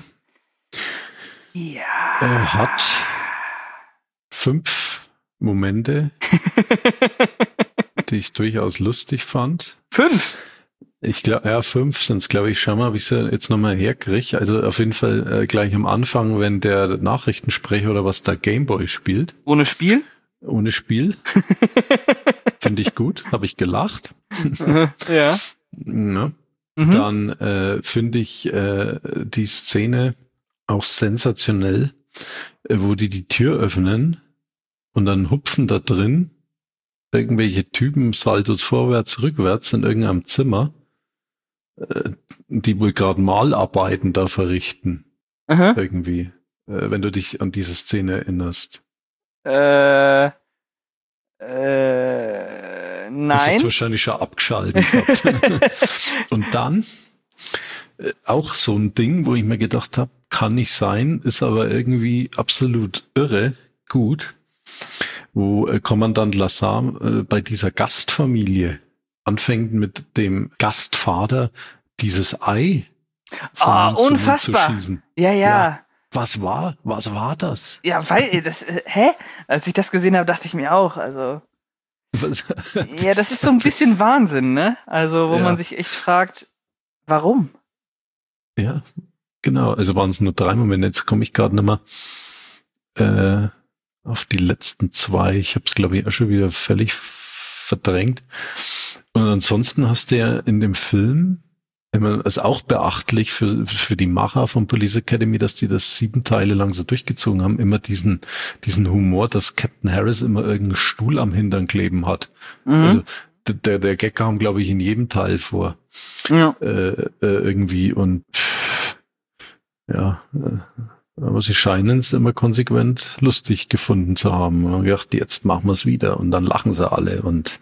Speaker 2: Ja.
Speaker 3: Er hat fünf Momente, die ich durchaus lustig fand.
Speaker 2: Fünf?
Speaker 3: Ich glaube, ja, fünf sind es, glaube ich, schon mal, ob ich sie jetzt nochmal herkriege. Also auf jeden Fall äh, gleich am Anfang, wenn der Nachrichtensprecher oder was da Gameboy spielt.
Speaker 2: Ohne Spiel?
Speaker 3: Ohne Spiel. Finde ich gut. Habe ich gelacht.
Speaker 2: Ja.
Speaker 3: Ja. Mhm. Dann äh, finde ich äh, die Szene auch sensationell, äh, wo die die Tür öffnen und dann hupfen da drin irgendwelche Typen Saltos vorwärts, rückwärts in irgendeinem Zimmer, äh, die wohl gerade Malarbeiten da verrichten.
Speaker 2: Aha.
Speaker 3: Irgendwie, äh, wenn du dich an diese Szene erinnerst.
Speaker 2: Äh, äh, nein.
Speaker 3: Das ist wahrscheinlich schon abgeschaltet. Und dann äh, auch so ein Ding, wo ich mir gedacht habe, kann nicht sein, ist aber irgendwie absolut irre gut. wo äh, Kommandant Lassar äh, bei dieser Gastfamilie anfängt mit dem Gastvater dieses Ei vom
Speaker 2: Ah,
Speaker 3: Mund zu Mund
Speaker 2: unfassbar.
Speaker 3: zu schießen.
Speaker 2: Ja, ja.
Speaker 3: Ja. Was war, was war das?
Speaker 2: Ja, weil, das, äh, hä? Als ich das gesehen habe, dachte ich mir auch, also,
Speaker 3: Was,
Speaker 2: ja, das ist so ein bisschen Wahnsinn, ne? Also, wo
Speaker 3: Ja.
Speaker 2: man sich echt fragt, warum?
Speaker 3: Ja, genau. Also waren es nur drei Momente. Jetzt komme ich gerade nochmal äh, auf die letzten zwei. Ich habe es, glaube ich, auch schon wieder völlig verdrängt. Und ansonsten hast du ja in dem Film, ich meine, es ist auch beachtlich für, für die Macher von Police Academy, dass die das sieben Teile lang so durchgezogen haben, immer diesen, diesen Humor, dass Captain Harris immer irgendeinen Stuhl am Hintern kleben hat.
Speaker 2: Mhm.
Speaker 3: Also der, der Gag kam, glaube ich, in jedem Teil vor.
Speaker 2: Ja.
Speaker 3: Äh, äh, irgendwie und pff, ja, äh, aber sie scheinen es immer konsequent lustig gefunden zu haben. Und gedacht, jetzt machen wir es wieder und dann lachen sie alle und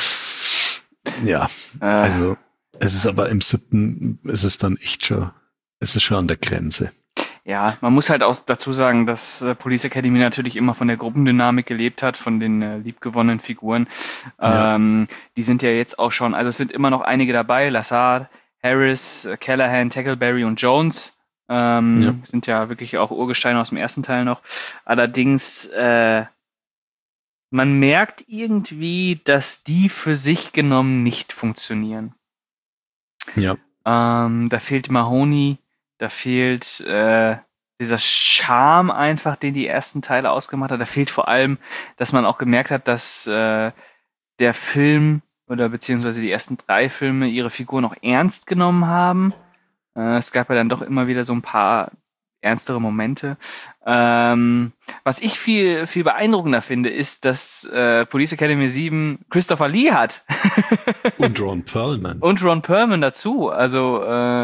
Speaker 3: ja,
Speaker 2: Äh,
Speaker 3: also es ist aber im siebten, es ist dann echt schon, es ist schon an der Grenze.
Speaker 2: Ja, man muss halt auch dazu sagen, dass äh, Police Academy natürlich immer von der Gruppendynamik gelebt hat, von den äh, liebgewonnenen Figuren.
Speaker 3: Ja.
Speaker 2: Ähm, die sind ja jetzt auch schon, also es sind immer noch einige dabei, Lassard, Harris, äh, Callahan, Tackleberry und Jones. Ähm,
Speaker 3: Ja.
Speaker 2: Sind ja wirklich auch Urgesteine aus dem ersten Teil noch. Allerdings, äh, man merkt irgendwie, dass die für sich genommen nicht funktionieren.
Speaker 3: Ja,
Speaker 2: Ähm, da fehlt Mahoney, da fehlt äh, dieser Charme einfach, den die ersten Teile ausgemacht hat. Da fehlt vor allem, dass man auch gemerkt hat, dass äh, der Film oder beziehungsweise die ersten drei Filme ihre Figuren auch ernst genommen haben. Äh, es gab ja dann doch immer wieder so ein paar ernstere Momente. Ähm, was ich viel, viel beeindruckender finde, ist, dass äh, Police Academy sieben Christopher Lee hat.
Speaker 3: und Ron Perlman.
Speaker 2: Und Ron Perlman dazu. Also, äh,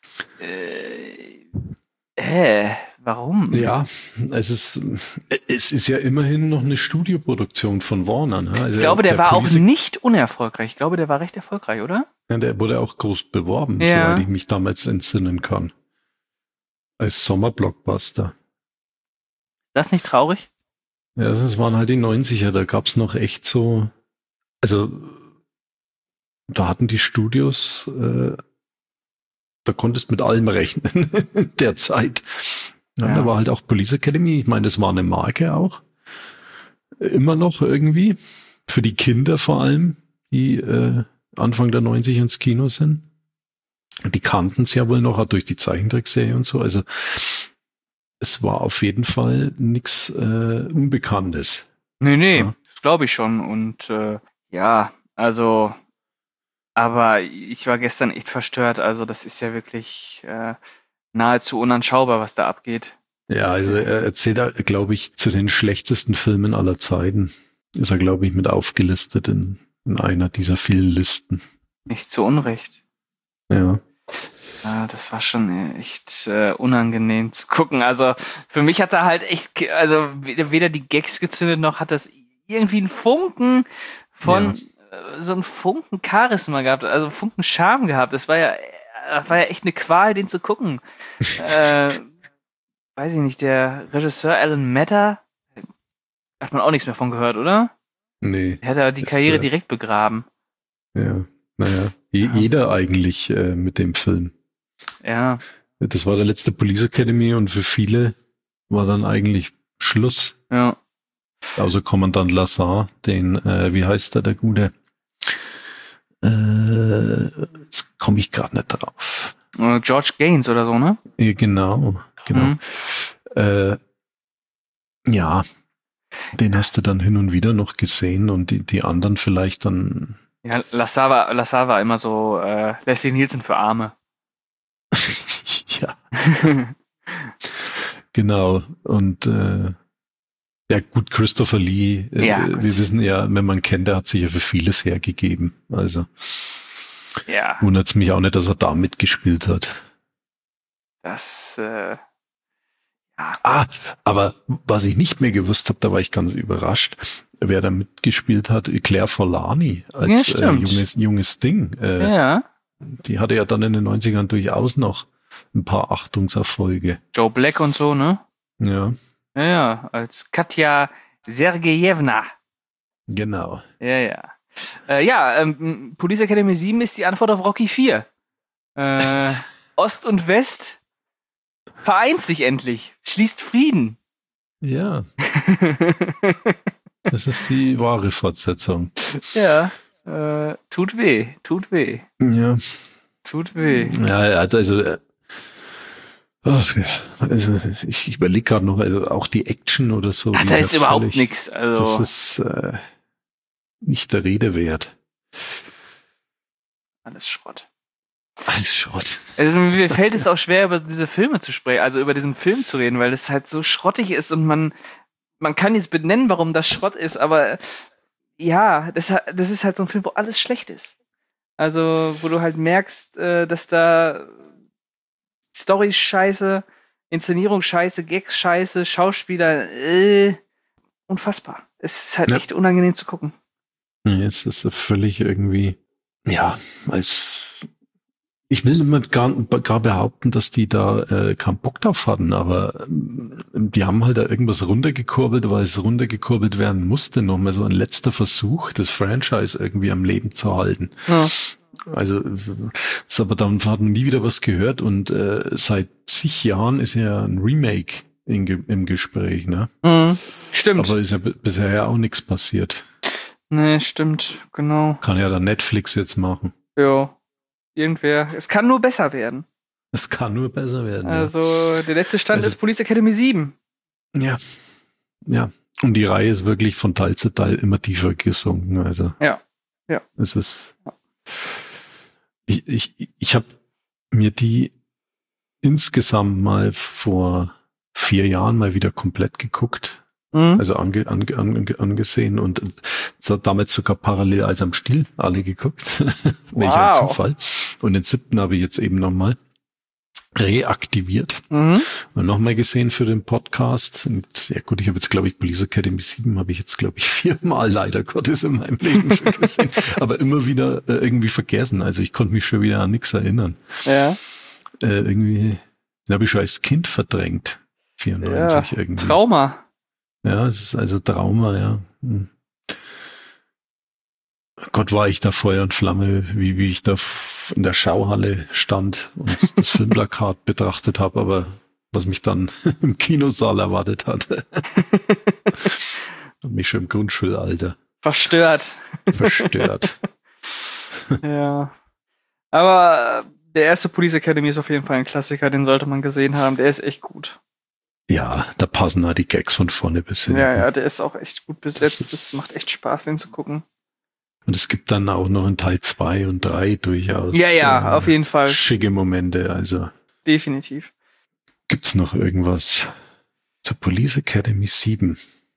Speaker 2: äh, äh warum?
Speaker 3: Ja, es ist, es ist ja immerhin noch eine Studioproduktion von Warner. Ne? Also
Speaker 2: Ich glaube, der, war
Speaker 3: Police-
Speaker 2: auch nicht unerfolgreich. Ich glaube, der war recht erfolgreich, oder?
Speaker 3: Ja, der wurde auch groß beworben,
Speaker 2: Ja.
Speaker 3: soweit ich mich damals entsinnen kann. Als Sommerblockbuster.
Speaker 2: Ist das nicht traurig?
Speaker 3: Ja, das waren halt die neunziger, da gab's noch echt so, also da hatten die Studios, äh, da konntest mit allem rechnen der Zeit. Ja,
Speaker 2: Ja.
Speaker 3: Da war halt auch Police Academy, ich meine, das war eine Marke auch. Immer noch irgendwie. Für die Kinder vor allem, die äh, Anfang der neunziger ins Kino sind. Die kannten es ja wohl noch, auch durch die Zeichentrickserie und so. Also es war auf jeden Fall nichts äh, Unbekanntes.
Speaker 2: Nee, nee,
Speaker 3: Ja.
Speaker 2: das glaube ich schon. Und äh, ja, also, aber ich war gestern echt verstört. Also, das ist ja wirklich äh, nahezu unanschaubar, was da abgeht.
Speaker 3: Ja, also er erzählt, glaube ich, zu den schlechtesten Filmen aller Zeiten. Ist er, glaube ich, mit aufgelistet in, in einer dieser vielen Listen.
Speaker 2: Nicht zu Unrecht.
Speaker 3: Ja.
Speaker 2: Ja, das war schon echt äh, unangenehm zu gucken. Also für mich hat er halt echt, ge- also weder, weder die Gags gezündet, noch hat das irgendwie einen Funken von, äh, so einen Funken Charisma gehabt, also einen Funken Charme gehabt. Das war ja, das war ja echt eine Qual, den zu gucken. äh, weiß ich nicht, der Regisseur Alan Mehta, hat man auch nichts mehr von gehört, oder?
Speaker 3: Nee.
Speaker 2: Der hat ja die
Speaker 3: Ist,
Speaker 2: Karriere
Speaker 3: äh,
Speaker 2: direkt begraben.
Speaker 3: Ja. Naja, je,
Speaker 2: Ja.
Speaker 3: jeder eigentlich äh, mit dem Film.
Speaker 2: Ja,
Speaker 3: Das war der letzte Police Academy und für viele war dann eigentlich Schluss.
Speaker 2: ja.
Speaker 3: Außer Kommandant Lassar, den, äh, wie heißt der, der Gute? Äh, jetzt komme ich gerade nicht drauf.
Speaker 2: Äh, George Gaines oder so, ne?
Speaker 3: Ja, genau, genau.
Speaker 2: Mhm.
Speaker 3: Äh, ja, den hast du dann hin und wieder noch gesehen und die, die anderen vielleicht dann.
Speaker 2: Ja, Lassar war, Lassar war immer so äh, Leslie Nielsen für Arme.
Speaker 3: Ja, genau. Und äh, ja gut, Christopher Lee, äh,
Speaker 2: Ja,
Speaker 3: wir
Speaker 2: gut.
Speaker 3: wissen ja, wenn man kennt, der hat sich ja für vieles hergegeben. Also
Speaker 2: Ja,
Speaker 3: wundert es mich auch nicht, dass er da mitgespielt hat.
Speaker 2: das, äh,
Speaker 3: Ah, aber was ich nicht mehr gewusst habe, da war ich ganz überrascht, wer da mitgespielt hat, Claire Forlani
Speaker 2: Ja,
Speaker 3: als äh,
Speaker 2: stimmt.
Speaker 3: junges, junges Ding. Äh,
Speaker 2: ja.
Speaker 3: Die hatte ja dann in den neunzigern durchaus noch ein paar Achtungserfolge.
Speaker 2: Joe Black und so, ne?
Speaker 3: Ja,
Speaker 2: Ja, ja, als Katja Sergejewna.
Speaker 3: Genau.
Speaker 2: Ja, ja. Äh, ja, ähm, Police Academy sieben ist die Antwort auf Rocky vier. Äh, Ost und West vereint sich endlich, schließt Frieden.
Speaker 3: Ja. Das ist die wahre Fortsetzung.
Speaker 2: Ja, äh, tut weh, tut weh.
Speaker 3: Ja.
Speaker 2: Tut weh.
Speaker 3: Ja, also, äh, ach ja, also ich, ich überlege gerade noch, also auch die Action oder so.
Speaker 2: Ach, da ist überhaupt nichts. Also.
Speaker 3: Das ist äh, nicht der Rede wert.
Speaker 2: Alles Schrott.
Speaker 3: Alles Schrott.
Speaker 2: Also mir fällt es auch schwer, über diese Filme zu sprechen, also über diesen Film zu reden, weil es halt so schrottig ist und man, man kann jetzt benennen, warum das Schrott ist, aber ja, das, das ist halt so ein Film, wo alles schlecht ist. Also, wo du halt merkst, äh, dass da Story scheiße, Inszenierung scheiße, Gags scheiße, Schauspieler, äh, unfassbar. Es ist halt
Speaker 3: ja.
Speaker 2: echt unangenehm zu gucken.
Speaker 3: Nee, es ist völlig irgendwie, ja, als ich will nicht gar, gar behaupten, dass die da äh, keinen Bock drauf hatten, aber ähm, die haben halt da irgendwas runtergekurbelt, weil es runtergekurbelt werden musste. Nochmal so ein letzter Versuch, das Franchise irgendwie am Leben zu halten. Ja. Also, ist aber dann hat man nie wieder was gehört und äh, seit zig Jahren ist ja ein Remake in, im Gespräch, ne?
Speaker 2: Mhm. Stimmt.
Speaker 3: Aber ist ja b- bisher ja auch nichts passiert.
Speaker 2: Nee, stimmt, genau.
Speaker 3: Kann ja dann Netflix jetzt machen.
Speaker 2: Ja. Irgendwer. Es kann nur besser werden.
Speaker 3: Es kann nur besser werden.
Speaker 2: Also,
Speaker 3: ja.
Speaker 2: der letzte Stand
Speaker 3: also,
Speaker 2: ist Police Academy sieben.
Speaker 3: Ja. Ja. Und die Reihe ist wirklich von Teil zu Teil immer tiefer gesunken. Also.
Speaker 2: Ja. Ja.
Speaker 3: Es ist. Ich, ich, ich habe mir die insgesamt mal vor vier Jahren mal wieder komplett geguckt. Mhm. Also ange, ange, ange, angesehen und damals sogar parallel als am Stiel alle geguckt. Welch ein Zufall. Und den siebten habe ich jetzt eben nochmal reaktiviert mhm. und nochmal gesehen für den Podcast. Und ja gut, ich habe jetzt, glaube ich, Police Academy sieben habe ich jetzt, glaube ich, viermal leider Gottes in meinem Leben schon gesehen. Aber immer wieder äh, irgendwie vergessen. Also ich konnte mich schon wieder an nichts erinnern.
Speaker 2: Ja.
Speaker 3: Äh, irgendwie, den habe ich schon als Kind verdrängt. vierundneunzig
Speaker 2: ja,
Speaker 3: irgendwie.
Speaker 2: Trauma.
Speaker 3: Ja, es ist also Trauma, ja. Hm. Gott, war ich da Feuer und Flamme, wie, wie ich da in der Schauhalle stand und das Filmplakat betrachtet habe, aber was mich dann im Kinosaal erwartet hat. Und mich schon im Grundschulalter.
Speaker 2: Verstört.
Speaker 3: Verstört.
Speaker 2: Ja. Aber der erste Police Academy ist auf jeden Fall ein Klassiker, den sollte man gesehen haben. Der ist echt gut.
Speaker 3: Ja, da passen halt die Gags von vorne bis hin.
Speaker 2: Ja, ja, der ist auch echt gut besetzt. Das, das macht echt Spaß, den zu gucken.
Speaker 3: Und es gibt dann auch noch in Teil zwei und drei durchaus.
Speaker 2: Ja, ja, äh, auf jeden Fall.
Speaker 3: Schicke Momente, also.
Speaker 2: Definitiv.
Speaker 3: Gibt's noch irgendwas zur Police Academy sieben?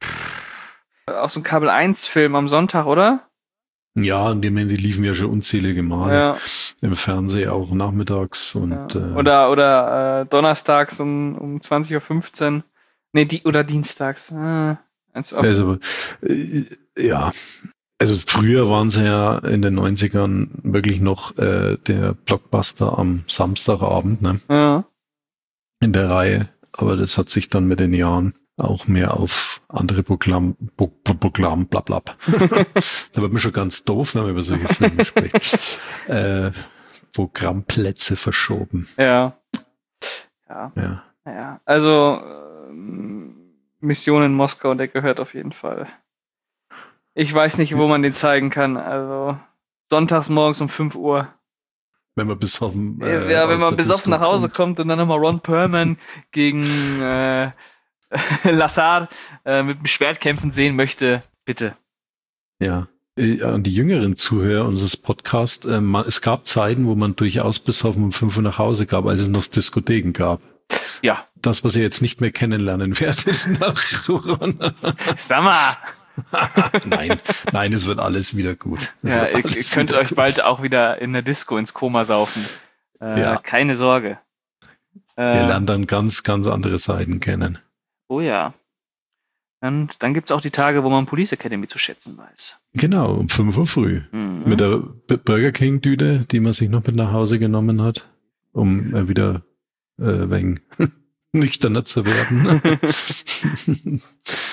Speaker 2: Auch so ein Kabel eins Film am Sonntag, oder?
Speaker 3: Ja, und die, die liefen ja schon unzählige Male.
Speaker 2: Ja.
Speaker 3: Im Fernsehen auch nachmittags und
Speaker 2: ja.
Speaker 3: äh,
Speaker 2: oder oder äh, donnerstags um, um zwanzig Uhr fünfzehn. Nee, die, oder dienstags. Ah,
Speaker 3: also, äh, ja. Also früher waren sie ja in den neunzigern wirklich noch äh, der Blockbuster am Samstagabend, ne?
Speaker 2: Ja.
Speaker 3: In der Reihe. Aber das hat sich dann mit den Jahren auch mehr auf andere Programm, Programm, bla bla. Da wird man schon ganz doof, wenn man über solche Filme spricht. Äh, Programmplätze verschoben.
Speaker 2: Ja. Ja.
Speaker 3: Ja.
Speaker 2: Ja. Also ähm, Mission in Moskau, der gehört auf jeden Fall. Ich weiß nicht, wo man den zeigen kann. Also sonntags morgens um fünf Uhr.
Speaker 3: Wenn man besoffen
Speaker 2: äh, Ja, wenn man besoffen nach Hause kommt. kommt und dann nochmal Ron Perlman gegen äh, Lassard äh, mit dem Schwert kämpfen sehen möchte, bitte.
Speaker 3: Ja, an die jüngeren Zuhörer unseres Podcasts, äh, man, es gab Zeiten, wo man durchaus besoffen um fünf Uhr nach Hause gab, als es noch Diskotheken gab.
Speaker 2: Ja.
Speaker 3: Das, was ihr jetzt nicht mehr kennenlernen werdet, ist nach Corona.
Speaker 2: Sag mal!
Speaker 3: nein, nein, es wird alles wieder gut. Es
Speaker 2: ja, ihr, ihr könnt euch gut. bald auch wieder in der Disco ins Koma saufen. Äh, ja. Keine Sorge.
Speaker 3: Äh, ihr lernt dann ganz, ganz andere Seiten kennen.
Speaker 2: Oh ja. Und dann gibt es auch die Tage, wo man Police Academy zu schätzen weiß.
Speaker 3: Genau, um fünf Uhr früh. Mhm. Mit der Burger King-Tüte, die man sich noch mit nach Hause genommen hat, um äh, wieder äh, wegen nüchterner zu werden.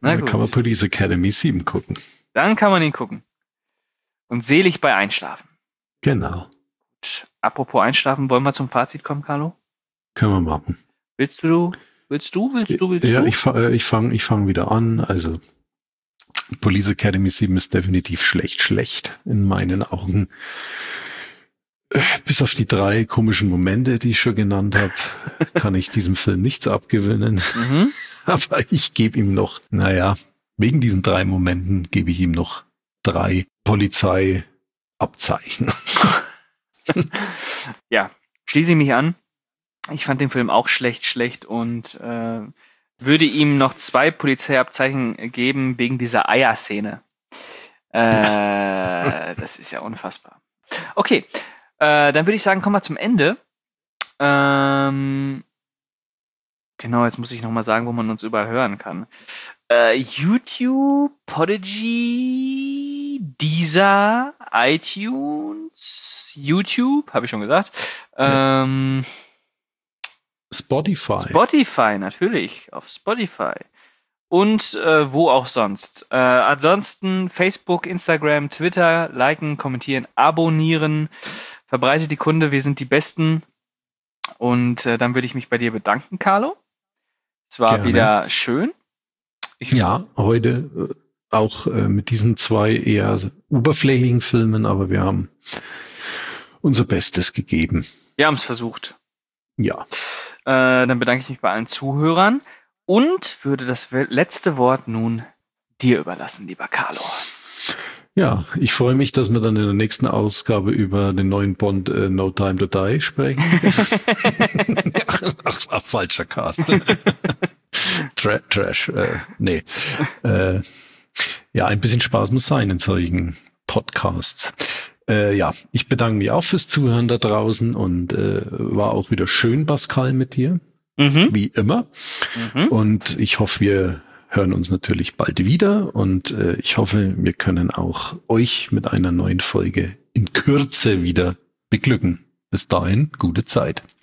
Speaker 2: Na
Speaker 3: Dann
Speaker 2: gut.
Speaker 3: kann man Police Academy sieben gucken.
Speaker 2: Dann kann man ihn gucken. Und selig bei Einschlafen.
Speaker 3: Genau.
Speaker 2: Und apropos Einschlafen, wollen wir zum Fazit kommen, Carlo?
Speaker 3: Können wir machen.
Speaker 2: Willst du, willst du, willst du, willst
Speaker 3: ja,
Speaker 2: du?
Speaker 3: ich, fa- ich fange ich fang wieder an. Also Police Academy sieben ist definitiv schlecht, schlecht in meinen Augen. Äh, Bis auf die drei komischen Momente, die ich schon genannt habe, kann ich diesem Film nichts abgewinnen.
Speaker 2: Mhm.
Speaker 3: Aber ich gebe ihm noch, naja, wegen diesen drei Momenten gebe ich ihm noch drei Polizeiabzeichen.
Speaker 2: Ja, schließe ich mich an. Ich fand den Film auch schlecht, schlecht und äh, würde ihm noch zwei Polizeiabzeichen geben wegen dieser Eierszene. Äh, das ist ja unfassbar. Okay, äh, dann würde ich sagen, kommen wir zum Ende. Ähm, genau, jetzt muss ich nochmal sagen, wo man uns überall hören kann. Äh, YouTube, Podigy, Deezer, iTunes, YouTube, habe ich schon gesagt. Ähm,
Speaker 3: Spotify.
Speaker 2: Spotify, natürlich, auf Spotify. Und äh, wo auch sonst. Äh, ansonsten Facebook, Instagram, Twitter, liken, kommentieren, abonnieren. Verbreitet die Kunde, wir sind die Besten. Und äh, dann würde ich mich bei dir bedanken, Carlo. Es war
Speaker 3: Gerne.
Speaker 2: wieder schön. Ich
Speaker 3: Ja, heute äh, auch äh, mit diesen zwei eher oberflächlichen Filmen, aber wir haben unser Bestes gegeben.
Speaker 2: Wir haben es versucht.
Speaker 3: Ja.
Speaker 2: Äh, dann bedanke ich mich bei allen Zuhörern und würde das letzte Wort nun dir überlassen, lieber Carlo.
Speaker 3: Ja, ich freue mich, dass wir dann in der nächsten Ausgabe über den neuen Bond äh, No Time to Die sprechen. ach, ach, falscher Cast. Tra- Trash, äh, nee. Äh, ja, ein bisschen Spaß muss sein in solchen Podcasts. Äh, ja, ich bedanke mich auch fürs Zuhören da draußen und äh, war auch wieder schön, Pascal, mit dir.
Speaker 2: Mhm.
Speaker 3: Wie immer.
Speaker 2: Mhm.
Speaker 3: Und ich hoffe, wir hören uns natürlich bald wieder und äh, ich hoffe, wir können auch euch mit einer neuen Folge in Kürze wieder beglücken. Bis dahin, gute Zeit.